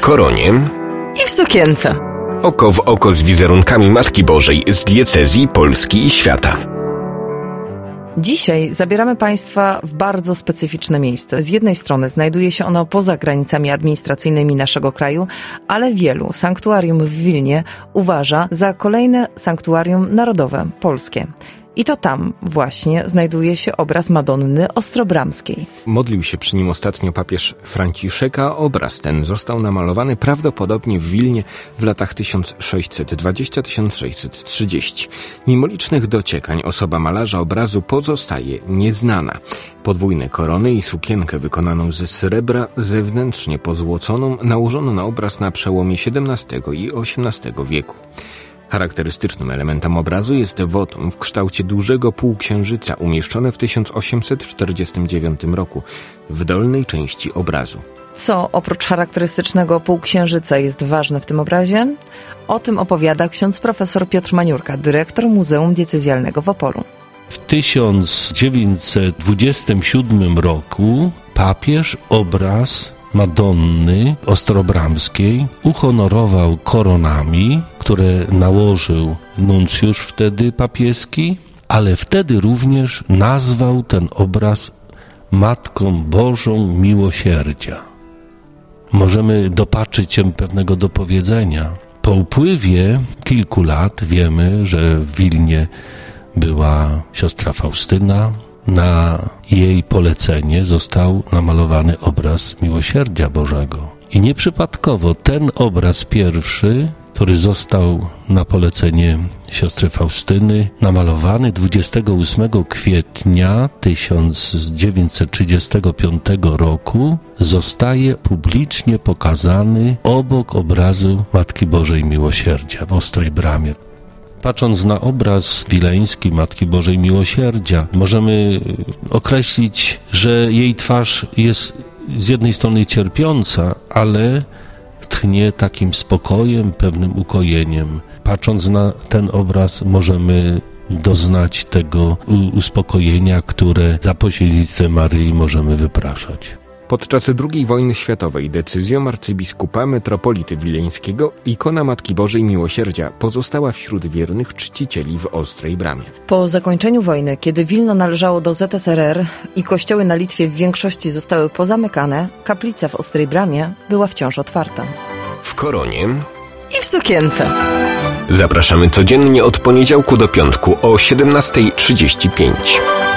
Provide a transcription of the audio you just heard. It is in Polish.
koronie i w sukience. Oko w oko z wizerunkami Matki Bożej z diecezji, Polski i świata. Dzisiaj zabieramy Państwa w bardzo specyficzne miejsce. Z jednej strony znajduje się ono poza granicami administracyjnymi naszego kraju, ale wielu sanktuarium w Wilnie uważa za kolejne sanktuarium narodowe, polskie. I to tam właśnie znajduje się obraz Madonny Ostrobramskiej. Modlił się przy nim ostatnio papież Franciszek, a obraz ten został namalowany prawdopodobnie w Wilnie w latach 1620-1630. Mimo licznych dociekań osoba malarza obrazu pozostaje nieznana. Podwójne korony i sukienkę wykonaną ze srebra, zewnętrznie pozłoconą, nałożono na obraz na przełomie XVII i XVIII wieku. Charakterystycznym elementem obrazu jest wotum w kształcie dużego półksiężyca umieszczone w 1849 roku w dolnej części obrazu. Co oprócz charakterystycznego półksiężyca jest ważne w tym obrazie? O tym opowiada ksiądz profesor Piotr Maniurka, dyrektor Muzeum Diecezjalnego w Opolu. W 1927 roku papież obraz Madonny Ostrobramskiej uhonorował koronami, które nałożył nuncjusz wtedy papieski, ale wtedy również nazwał ten obraz Matką Bożą Miłosierdzia. Możemy dopatrzyć się pewnego dopowiedzenia. Po upływie kilku lat wiemy, że w Wilnie była siostra Faustyna. Na jej polecenie został namalowany obraz Miłosierdzia Bożego. I nieprzypadkowo ten obraz pierwszy, który został na polecenie siostry Faustyny, namalowany 28 kwietnia 1935 roku, zostaje publicznie pokazany obok obrazu Matki Bożej Miłosierdzia w Ostrej Bramie. Patrząc na obraz wileński Matki Bożej Miłosierdzia, możemy określić, że jej twarz jest z jednej strony cierpiąca, ale tchnie takim spokojem, pewnym ukojeniem. Patrząc na ten obraz, możemy doznać tego uspokojenia, które za pośrednictwem Maryi możemy wypraszać. Podczas II wojny światowej decyzją arcybiskupa metropolity wileńskiego ikona Matki Bożej Miłosierdzia pozostała wśród wiernych czcicieli w Ostrej Bramie. Po zakończeniu wojny, kiedy Wilno należało do ZSRR i kościoły na Litwie w większości zostały pozamykane, kaplica w Ostrej Bramie była wciąż otwarta. W koronie i w sukience. Zapraszamy codziennie od poniedziałku do piątku o 17:35.